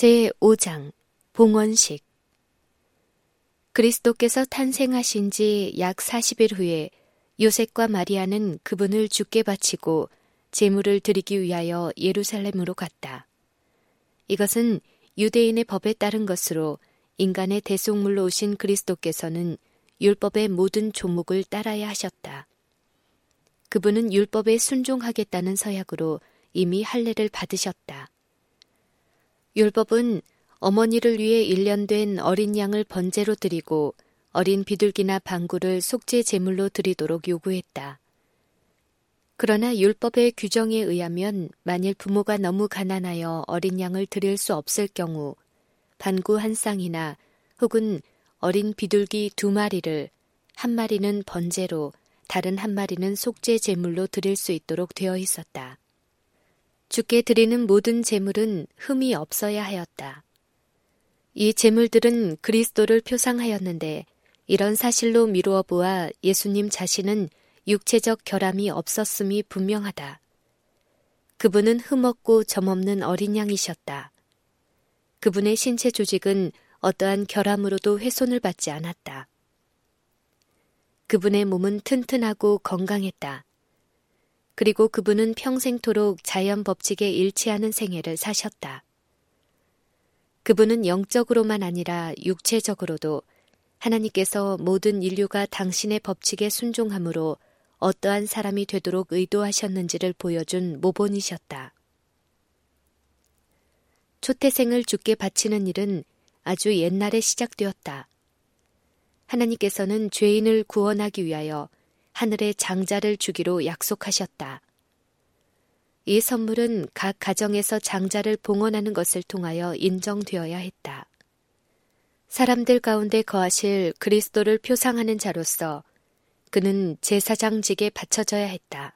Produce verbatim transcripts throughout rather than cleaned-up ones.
제오 장 봉헌식. 그리스도께서 탄생하신 지 약 사십 일 후에 요셉과 마리아는 그분을 주께 바치고 제물을 드리기 위하여 예루살렘으로 갔다. 이것은 유대인의 법에 따른 것으로 인간의 대속물로 오신 그리스도께서는 율법의 모든 조목을 따라야 하셨다. 그분은 율법에 순종하겠다는 서약으로 이미 할례를 받으셨다. 율법은 어머니를 위해 일련된 어린 양을 번제로 드리고 어린 비둘기나 방구를 속죄 제물로 드리도록 요구했다. 그러나 율법의 규정에 의하면 만일 부모가 너무 가난하여 어린 양을 드릴 수 없을 경우 방구 한 쌍이나 혹은 어린 비둘기 두 마리를 한 마리는 번제로 다른 한 마리는 속죄 제물로 드릴 수 있도록 되어 있었다. 주께 드리는 모든 제물은 흠이 없어야 하였다. 이 제물들은 그리스도를 표상하였는데 이런 사실로 미루어 보아 예수님 자신은 육체적 결함이 없었음이 분명하다. 그분은 흠없고 점없는 어린 양이셨다. 그분의 신체 조직은 어떠한 결함으로도 훼손을 받지 않았다. 그분의 몸은 튼튼하고 건강했다. 그리고 그분은 평생토록 자연 법칙에 일치하는 생애를 사셨다. 그분은 영적으로만 아니라 육체적으로도 하나님께서 모든 인류가 당신의 법칙에 순종함으로 어떠한 사람이 되도록 의도하셨는지를 보여준 모본이셨다. 초태생을 주께 바치는 일은 아주 옛날에 시작되었다. 하나님께서는 죄인을 구원하기 위하여 하늘의 장자를 주기로 약속하셨다. 이 선물은 각 가정에서 장자를 봉헌하는 것을 통하여 인정되어야 했다. 사람들 가운데 거하실 그리스도를 표상하는 자로서 그는 제사장직에 바쳐져야 했다.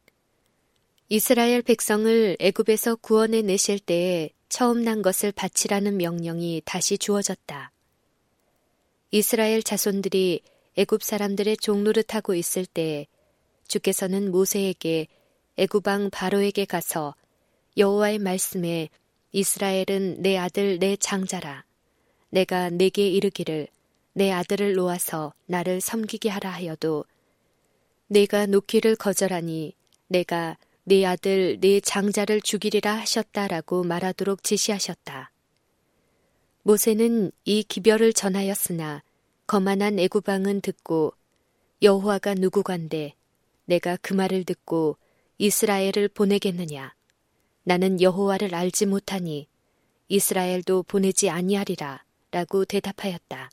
이스라엘 백성을 애굽에서 구원해 내실 때에 처음 난 것을 바치라는 명령이 다시 주어졌다. 이스라엘 자손들이 애굽 사람들의 종노릇하고 있을 때에 주께서는 모세에게 애굽 왕 바로에게 가서 여호와의 말씀에 이스라엘은 내 아들 내 장자라. 내가 내게 이르기를 내 아들을 놓아서 나를 섬기게 하라 하여도 내가 놓기를 거절하니 내가 내 아들 내 장자를 죽이리라 하셨다라고 말하도록 지시하셨다. 모세는 이 기별을 전하였으나 거만한 애굽 왕은 듣고 여호와가 누구간데 내가 그 말을 듣고 이스라엘을 보내겠느냐. 나는 여호와를 알지 못하니 이스라엘도 보내지 아니하리라 라고 대답하였다.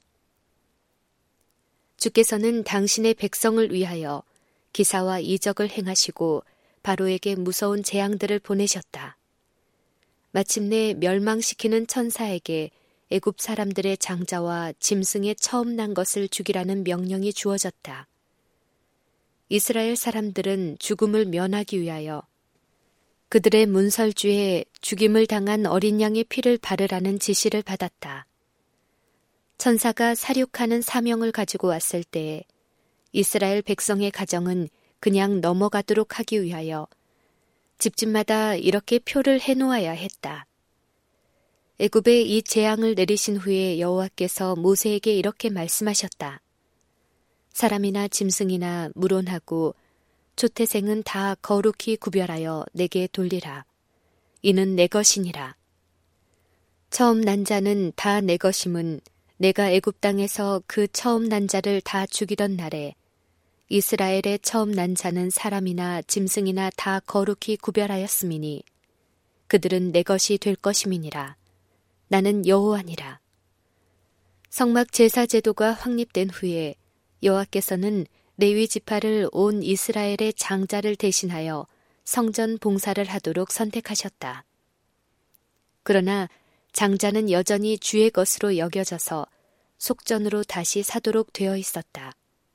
주께서는 당신의 백성을 위하여 기사와 이적을 행하시고 바로에게 무서운 재앙들을 보내셨다. 마침내 멸망시키는 천사에게 애굽 사람들의 장자와 짐승의 처음 난 것을 죽이라는 명령이 주어졌다. 이스라엘 사람들은 죽음을 면하기 위하여 그들의 문설주에 죽임을 당한 어린 양의 피를 바르라는 지시를 받았다. 천사가 사륙하는 사명을 가지고 왔을 때에 이스라엘 백성의 가정은 그냥 넘어가도록 하기 위하여 집집마다 이렇게 표를 해놓아야 했다. 애굽에 이 재앙을 내리신 후에 여호와께서 모세에게 이렇게 말씀하셨다. 사람이나 짐승이나 물론하고 초태생은 다 거룩히 구별하여 내게 돌리라. 이는 내 것이니라. 처음 난 자는 다 내 것임은 내가 애굽 땅에서 그 처음 난 자를 다 죽이던 날에 이스라엘의 처음 난 자는 사람이나 짐승이나 다 거룩히 구별하였음이니 그들은 내 것이 될 것임이니라. 나는 여호와니라. 성막 제사 제도가 확립된 후에 여호와께서는 레위 지파를 온 이스라엘의 장자를 대신하여 성전 봉사를 하도록 선택하셨다. 그러나 장자는 여전히 주의 것으로 여겨져서 속전으로 다시 사도록 되어 있었다.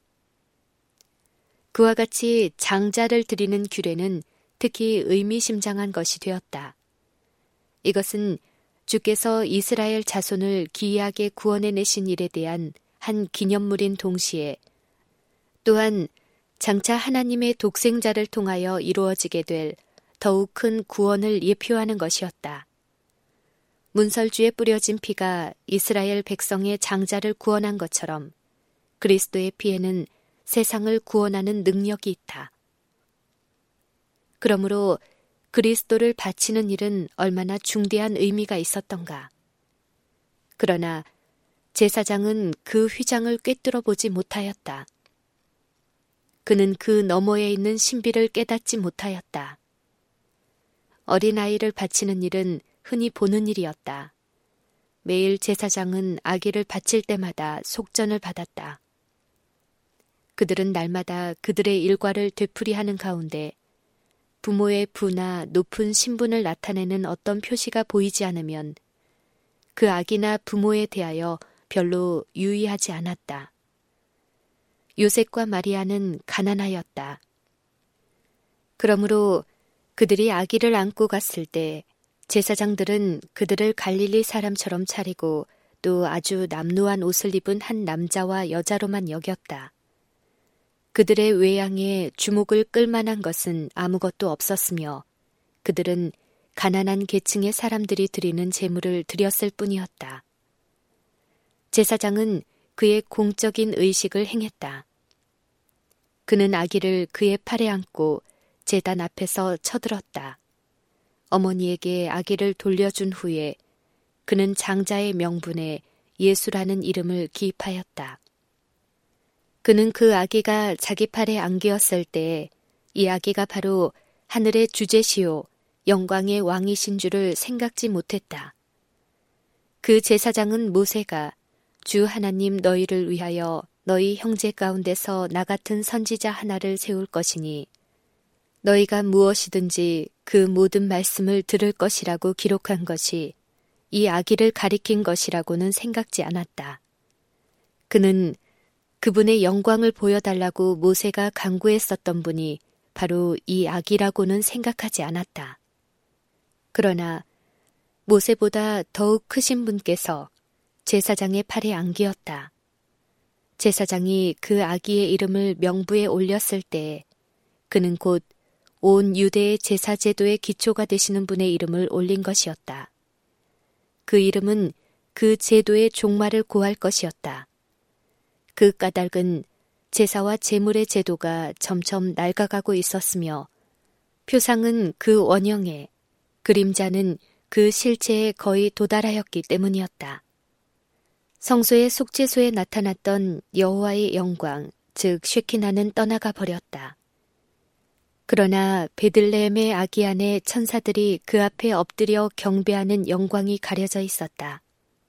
그와 같이 장자를 드리는 규례는 특히 의미심장한 것이 되었다. 이것은 주께서 이스라엘 자손을 기이하게 구원해내신 일에 대한 한 기념물인 동시에 또한 장차 하나님의 독생자를 통하여 이루어지게 될 더욱 큰 구원을 예표하는 것이었다. 문설주에 뿌려진 피가 이스라엘 백성의 장자를 구원한 것처럼 그리스도의 피에는 세상을 구원하는 능력이 있다. 그러므로 그리스도를 바치는 일은 얼마나 중대한 의미가 있었던가. 그러나 제사장은 그 휘장을 꿰뚫어 보지 못하였다. 그는 그 너머에 있는 신비를 깨닫지 못하였다. 어린아이를 바치는 일은 흔히 보는 일이었다. 매일 제사장은 아기를 바칠 때마다 속전을 받았다. 그들은 날마다 그들의 일과를 되풀이하는 가운데 부모의 부나 높은 신분을 나타내는 어떤 표시가 보이지 않으면 그 아기나 부모에 대하여 별로 유의하지 않았다. 요셉과 마리아는 가난하였다. 그러므로 그들이 아기를 안고 갔을 때 제사장들은 그들을 갈릴리 사람처럼 차리고 또 아주 남루한 옷을 입은 한 남자와 여자로만 여겼다. 그들의 외양에 주목을 끌만한 것은 아무것도 없었으며 그들은 가난한 계층의 사람들이 드리는 제물을 드렸을 뿐이었다. 제사장은 그의 공적인 의식을 행했다. 그는 아기를 그의 팔에 안고 제단 앞에서 쳐들었다. 어머니에게 아기를 돌려준 후에 그는 장자의 명분에 예수라는 이름을 기입하였다. 그는 그 아기가 자기 팔에 안기었을 때 이 아기가 바로 하늘의 주제시요 영광의 왕이신 줄을 생각지 못했다. 그 제사장은 모세가 주 하나님 너희를 위하여 너희 형제 가운데서 나 같은 선지자 하나를 세울 것이니 너희가 무엇이든지 그 모든 말씀을 들을 것이라고 기록한 것이 이 아기를 가리킨 것이라고는 생각지 않았다. 그는 그분의 영광을 보여달라고 모세가 간구했었던 분이 바로 이 아기라고는 생각하지 않았다. 그러나 모세보다 더욱 크신 분께서 제사장의 팔에 안기었다. 제사장이 그 아기의 이름을 명부에 올렸을 때 그는 곧 온 유대의 제사 제도의 기초가 되시는 분의 이름을 올린 것이었다. 그 이름은 그 제도의 종말을 고할 것이었다. 그 까닭은 제사와 제물의 제도가 점점 낡아가고 있었으며 표상은 그 원형에, 그림자는 그 실체에 거의 도달하였기 때문이었다. 성소의 속죄소에 나타났던 여호와의 영광, 즉 쉐키나는 떠나가 버렸다. 그러나 베들레헴의 아기 안에 천사들이 그 앞에 엎드려 경배하는 영광이 가려져 있었다.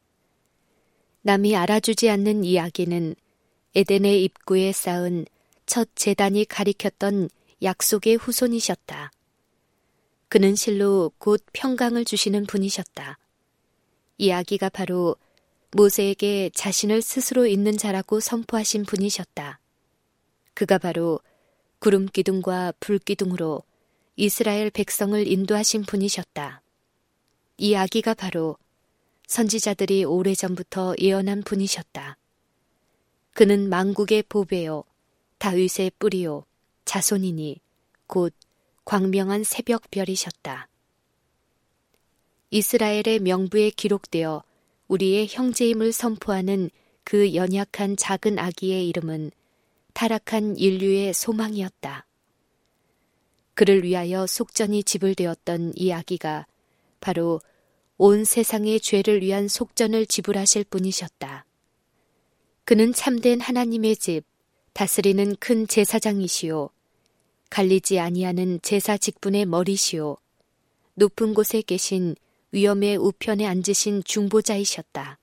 남이 알아주지 않는 이 아기는 에덴의 입구에 쌓은 첫 제단이 가리켰던 약속의 후손이셨다. 그는 실로 곧 평강을 주시는 분이셨다. 이 아기가 바로 모세에게 자신을 스스로 있는 자라고 선포하신 분이셨다. 그가 바로 구름 기둥과 불 기둥으로 이스라엘 백성을 인도하신 분이셨다. 이 아기가 바로 선지자들이 오래전부터 예언한 분이셨다. 그는 만국의 보배요, 다윗의 뿌리요, 자손이니 곧 광명한 새벽별이셨다. 이스라엘의 명부에 기록되어 우리의 형제임을 선포하는 그 연약한 작은 아기의 이름은 타락한 인류의 소망이었다. 그를 위하여 속전이 지불되었던 이 아기가 바로 온 세상의 죄를 위한 속전을 지불하실 분이셨다. 그는 참된 하나님의 집, 다스리는 큰 제사장이시오. 갈리지 아니하는 제사 직분의 머리시오. 높은 곳에 계신 위엄의 우편에 앉으신 중보자이셨다.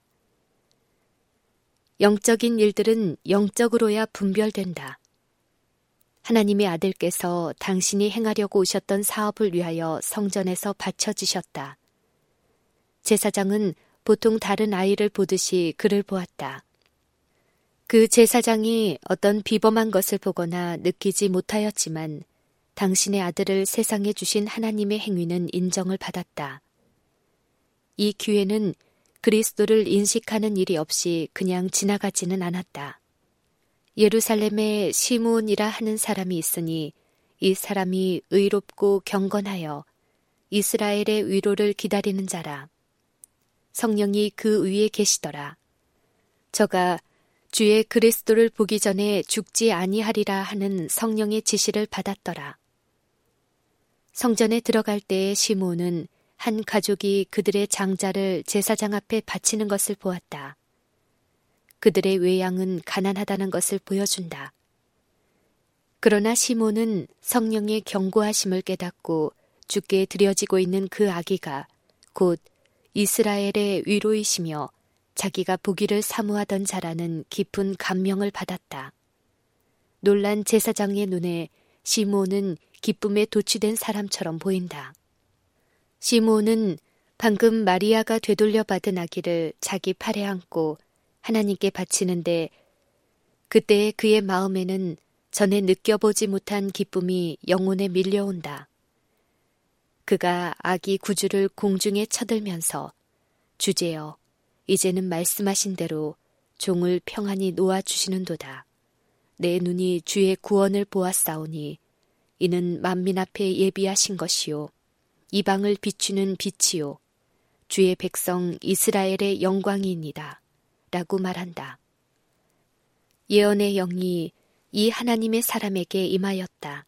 영적인 일들은 영적으로야 분별된다. 하나님의 아들께서 당신이 행하려고 오셨던 사업을 위하여 성전에서 바쳐지셨다. 제사장은 보통 다른 아이를 보듯이 그를 보았다. 그 제사장이 어떤 비범한 것을 보거나 느끼지 못하였지만 당신의 아들을 세상에 주신 하나님의 행위는 인정을 받았다. 이 기회는 그리스도를 인식하는 일이 없이 그냥 지나가지는 않았다. 예루살렘에 시므온이라 하는 사람이 있으니 이 사람이 의롭고 경건하여 이스라엘의 위로를 기다리는 자라. 성령이 그 위에 계시더라. 저가 주의 그리스도를 보기 전에 죽지 아니하리라 하는 성령의 지시를 받았더라. 성전에 들어갈 때에 시므온은 한 가족이 그들의 장자를 제사장 앞에 바치는 것을 보았다. 그들의 외양은 가난하다는 것을 보여준다. 그러나 시몬은 성령의 경고하심을 깨닫고 주께 드려지고 있는 그 아기가 곧 이스라엘의 위로이시며 자기가 보기를 사모하던 자라는 깊은 감명을 받았다. 놀란 제사장의 눈에 시므온은 기쁨에 도취된 사람처럼 보인다. 시므온은 방금 마리아가 되돌려 받은 아기를 자기 팔에 안고 하나님께 바치는데 그때 그의 마음에는 전에 느껴보지 못한 기쁨이 영혼에 밀려온다. 그가 아기 구주를 공중에 쳐들면서 주제여 이제는 말씀하신 대로 종을 평안히 놓아주시는도다. 내 눈이 주의 구원을 보았사오니 이는 만민 앞에 예비하신 것이요 이방을 비추는 빛이요 주의 백성 이스라엘의 영광이니이다 라고 말한다. 예언의 영이 이 하나님의 사람에게 임하였다.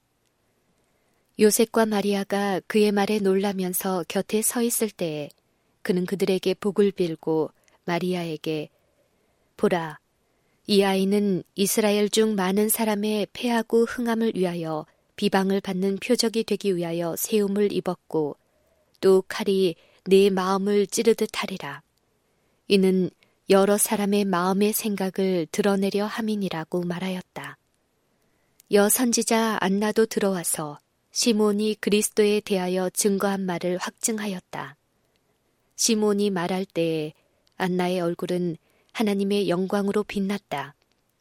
요셉과 마리아가 그의 말에 놀라면서 곁에 서 있을 때에 그는 그들에게 복을 빌고 마리아에게 보라, 이 아이는 이스라엘 중 많은 사람의 패하고 흥함을 위하여 비방을 받는 표적이 되기 위하여 세움을 입었고 또 칼이 네 마음을 찌르듯 하리라. 이는 여러 사람의 마음의 생각을 드러내려 함이니라고 말하였다. 여선지자 안나도 들어와서 시몬이 그리스도에 대하여 증거한 말을 확증하였다. 시몬이 말할 때에 안나의 얼굴은 하나님의 영광으로 빛났다.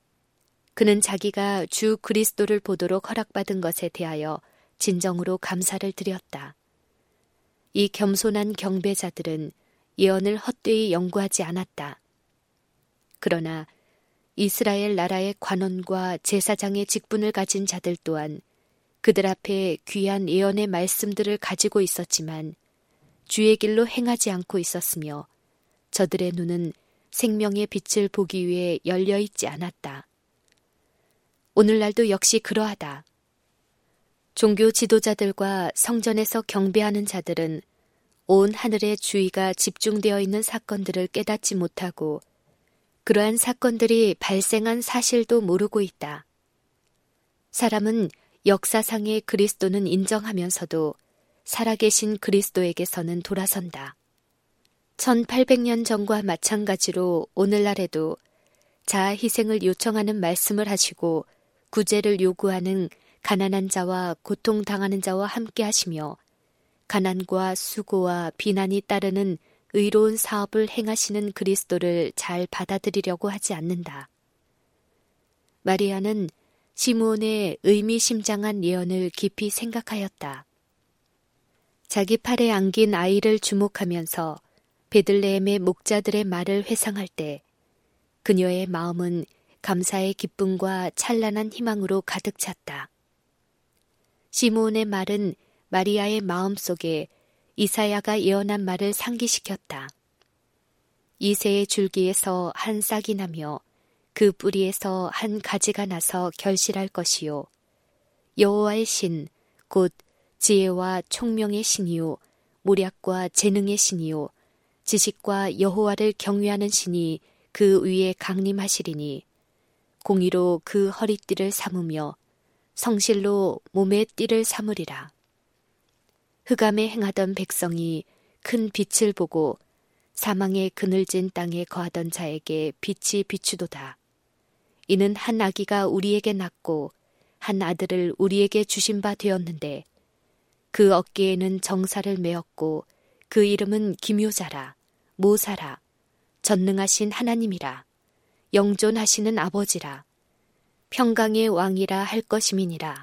그는 자기가 주 그리스도를 보도록 허락받은 것에 대하여 진정으로 감사를 드렸다. 이 겸손한 경배자들은 예언을 헛되이 연구하지 않았다. 그러나 이스라엘 나라의 관원과 제사장의 직분을 가진 자들 또한 그들 앞에 귀한 예언의 말씀들을 가지고 있었지만 주의 길로 행하지 않고 있었으며 저들의 눈은 생명의 빛을 보기 위해 열려 있지 않았다. 오늘날도 역시 그러하다. 종교 지도자들과 성전에서 경배하는 자들은 온 하늘의 주의가 집중되어 있는 사건들을 깨닫지 못하고 그러한 사건들이 발생한 사실도 모르고 있다. 사람은 역사상의 그리스도는 인정하면서도 살아계신 그리스도에게서는 돌아선다. 천팔백 년 전과 마찬가지로 오늘날에도 자아 희생을 요청하는 말씀을 하시고 구제를 요구하는 가난한 자와 고통당하는 자와 함께 하시며 가난과 수고와 비난이 따르는 의로운 사업을 행하시는 그리스도를 잘 받아들이려고 하지 않는다. 마리아는 시므온의 의미심장한 예언을 깊이 생각하였다. 자기 팔에 안긴 아이를 주목하면서 베들레헴의 목자들의 말을 회상할 때 그녀의 마음은 감사의 기쁨과 찬란한 희망으로 가득 찼다. 시므온의 말은 마리아의 마음속에 이사야가 예언한 말을 상기시켰다. 이새의 줄기에서 한 싹이 나며 그 뿌리에서 한 가지가 나서 결실할 것이요 여호와의 신 곧 지혜와 총명의 신이요 모략과 재능의 신이요 지식과 여호와를 경외하는 신이 그 위에 강림하시리니 공의로 그 허리띠를 삼으며 성실로 몸의 띠를 삼으리라. 흑암에 행하던 백성이 큰 빛을 보고 사망의 그늘진 땅에 거하던 자에게 빛이 비추도다. 이는 한 아기가 우리에게 낳고 한 아들을 우리에게 주신 바 되었는데 그 어깨에는 정사를 메었고 그 이름은 기묘자라 모사라 전능하신 하나님이라 영존하시는 아버지라 평강의 왕이라 할 것임이니라.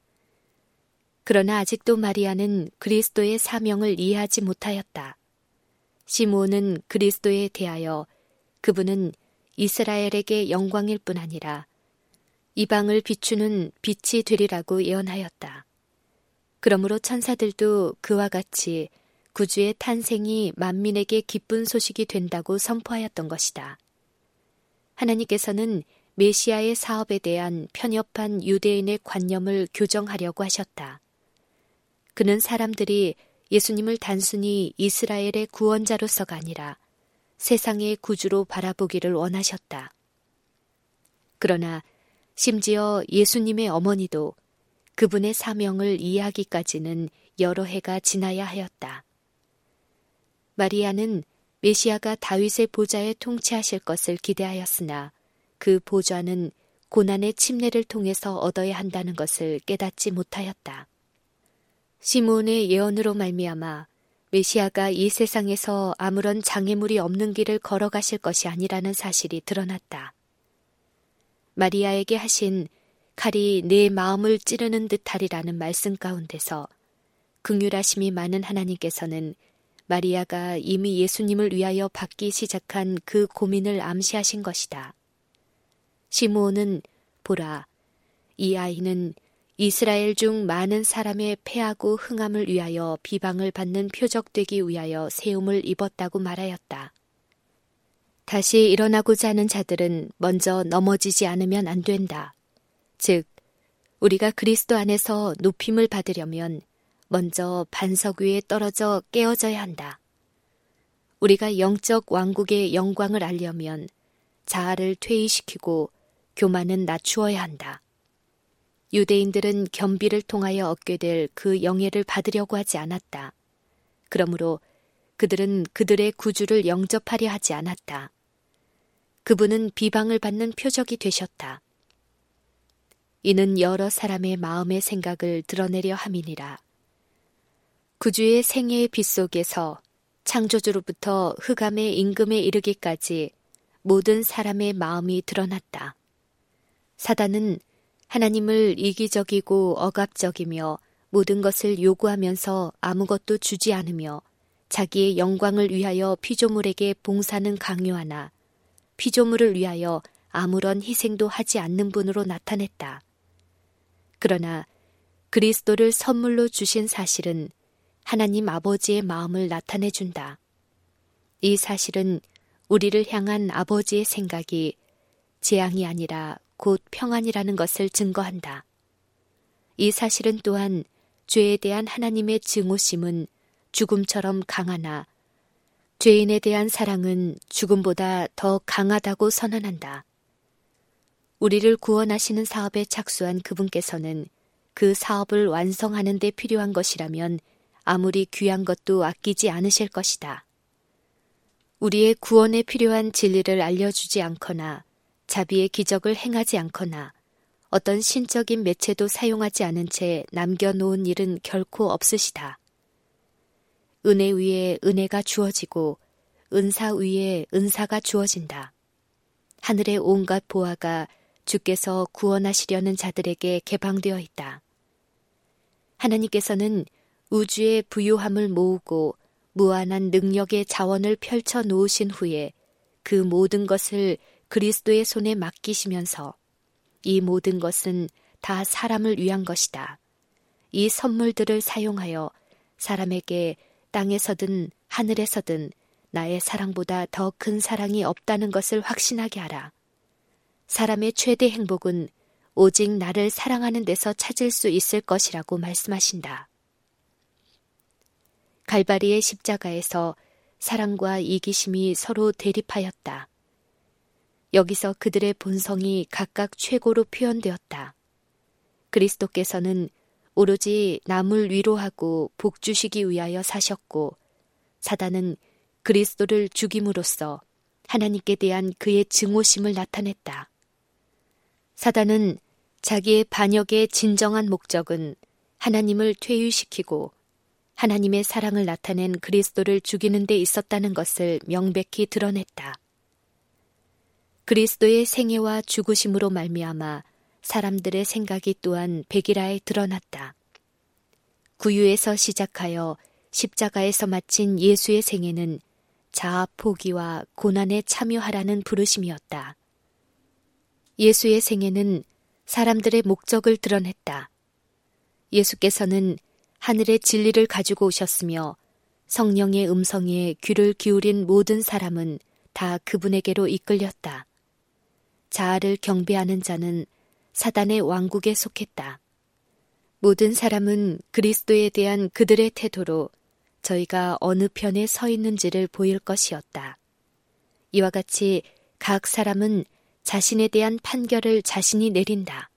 그러나 아직도 마리아는 그리스도의 사명을 이해하지 못하였다. 시므온은 그리스도에 대하여 그분은 이스라엘에게 영광일 뿐 아니라 이방을 비추는 빛이 되리라고 예언하였다. 그러므로 천사들도 그와 같이 구주의 탄생이 만민에게 기쁜 소식이 된다고 선포하였던 것이다. 하나님께서는 메시아의 사업에 대한 편협한 유대인의 관념을 교정하려고 하셨다. 그는 사람들이 예수님을 단순히 이스라엘의 구원자로서가 아니라 세상의 구주로 바라보기를 원하셨다. 그러나 심지어 예수님의 어머니도 그분의 사명을 이해하기까지는 여러 해가 지나야 하였다. 마리아는 메시아가 다윗의 보좌에 통치하실 것을 기대하였으나 그 보좌는 고난의 침례를 통해서 얻어야 한다는 것을 깨닫지 못하였다. 시므온의 예언으로 말미암아 메시아가 이 세상에서 아무런 장애물이 없는 길을 걸어가실 것이 아니라는 사실이 드러났다. 마리아에게 하신 칼이 내 마음을 찌르는 듯하리라는 말씀 가운데서 긍휼하심이 많은 하나님께서는 마리아가 이미 예수님을 위하여 받기 시작한 그 고민을 암시하신 것이다. 시므온은 보라, 이 아이는 이스라엘 중 많은 사람의 패하고 흥함을 위하여 비방을 받는 표적되기 위하여 세움을 입었다고 말하였다. 다시 일어나고자 하는 자들은 먼저 넘어지지 않으면 안 된다. 즉, 우리가 그리스도 안에서 높임을 받으려면 먼저 반석 위에 떨어져 깨어져야 한다. 우리가 영적 왕국의 영광을 알려면 자아를 퇴위시키고 교만은 낮추어야 한다. 유대인들은 겸비를 통하여 얻게 될 그 영예를 받으려고 하지 않았다. 그러므로 그들은 그들의 구주를 영접하려 하지 않았다. 그분은 비방을 받는 표적이 되셨다. 이는 여러 사람의 마음의 생각을 드러내려 함이니라. 구주의 생애의 빛 속에서 창조주로부터 흑암의 임금에 이르기까지 모든 사람의 마음이 드러났다. 사단은 하나님을 이기적이고 억압적이며 모든 것을 요구하면서 아무것도 주지 않으며 자기의 영광을 위하여 피조물에게 봉사는 강요하나 피조물을 위하여 아무런 희생도 하지 않는 분으로 나타냈다. 그러나 그리스도를 선물로 주신 사실은 하나님 아버지의 마음을 나타내준다. 이 사실은 우리를 향한 아버지의 생각이 재앙이 아니라 곧 평안이라는 것을 증거한다. 이 사실은 또한 죄에 대한 하나님의 증오심은 죽음처럼 강하나 죄인에 대한 사랑은 죽음보다 더 강하다고 선언한다. 우리를 구원하시는 사업에 착수한 그분께서는 그 사업을 완성하는 데 필요한 것이라면 아무리 귀한 것도 아끼지 않으실 것이다. 우리의 구원에 필요한 진리를 알려주지 않거나 자비의 기적을 행하지 않거나 어떤 신적인 매체도 사용하지 않은 채 남겨놓은 일은 결코 없으시다. 은혜 위에 은혜가 주어지고 은사 위에 은사가 주어진다. 하늘의 온갖 보화가 주께서 구원하시려는 자들에게 개방되어 있다. 하나님께서는 우주의 부유함을 모으고 무한한 능력의 자원을 펼쳐 놓으신 후에 그 모든 것을 그리스도의 손에 맡기시면서 이 모든 것은 다 사람을 위한 것이다. 이 선물들을 사용하여 사람에게 땅에서든 하늘에서든 나의 사랑보다 더 큰 사랑이 없다는 것을 확신하게 하라. 사람의 최대 행복은 오직 나를 사랑하는 데서 찾을 수 있을 것이라고 말씀하신다. 갈바리의 십자가에서 사랑과 이기심이 서로 대립하였다. 여기서 그들의 본성이 각각 최고로 표현되었다. 그리스도께서는 오로지 남을 위로하고 복주시기 위하여 사셨고 사단은 그리스도를 죽임으로써 하나님께 대한 그의 증오심을 나타냈다. 사단은 자기의 반역의 진정한 목적은 하나님을 퇴위시키고 하나님의 사랑을 나타낸 그리스도를 죽이는 데 있었다는 것을 명백히 드러냈다. 그리스도의 생애와 죽으심으로 말미암아 사람들의 생각이 또한 백일하에 드러났다. 구유에서 시작하여 십자가에서 마친 예수의 생애는 자아 포기와 고난에 참여하라는 부르심이었다. 예수의 생애는 사람들의 목적을 드러냈다. 예수께서는 하늘의 진리를 가지고 오셨으며 성령의 음성에 귀를 기울인 모든 사람은 다 그분에게로 이끌렸다. 자아를 경배하는 자는 사단의 왕국에 속했다. 모든 사람은 그리스도에 대한 그들의 태도로 저희가 어느 편에 서 있는지를 보일 것이었다. 이와 같이 각 사람은 자신에 대한 판결을 자신이 내린다.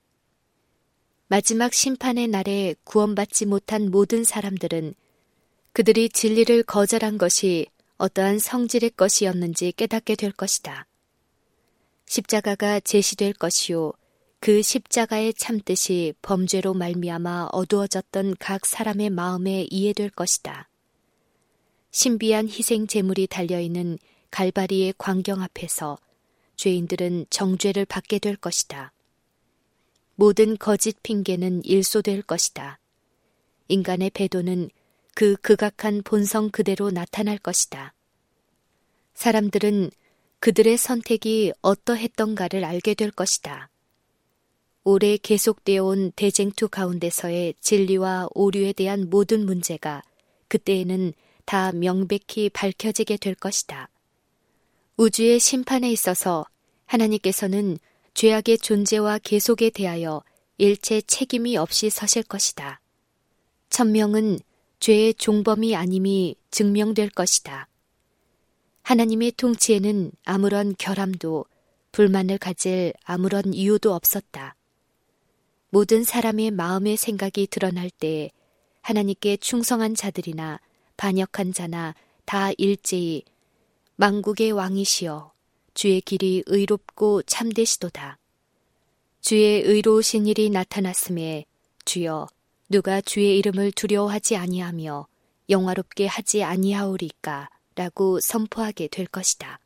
마지막 심판의 날에 구원받지 못한 모든 사람들은 그들이 진리를 거절한 것이 어떠한 성질의 것이었는지 깨닫게 될 것이다. 십자가가 제시될 것이요 그 십자가의 참뜻이 범죄로 말미암아 어두워졌던 각 사람의 마음에 이해될 것이다. 신비한 희생 제물이 달려있는 갈바리의 광경 앞에서 죄인들은 정죄를 받게 될 것이다. 모든 거짓 핑계는 일소될 것이다. 인간의 배도는 그 극악한 본성 그대로 나타날 것이다. 사람들은 그들의 선택이 어떠했던가를 알게 될 것이다. 오래 계속되어 온 대쟁투 가운데서의 진리와 오류에 대한 모든 문제가 그때에는 다 명백히 밝혀지게 될 것이다. 우주의 심판에 있어서 하나님께서는 죄악의 존재와 계속에 대하여 일체 책임이 없이 서실 것이다. 천명은 죄의 종범이 아님이 증명될 것이다. 하나님의 통치에는 아무런 결함도 불만을 가질 아무런 이유도 없었다. 모든 사람의 마음의 생각이 드러날 때에 하나님께 충성한 자들이나 반역한 자나 다 일제히 만국의 왕이시여 주의 길이 의롭고 참되시도다. 주의 의로우신 일이 나타났음에 주여 누가 주의 이름을 두려워하지 아니하며 영화롭게 하지 아니하오리까 라고 선포하게 될 것이다.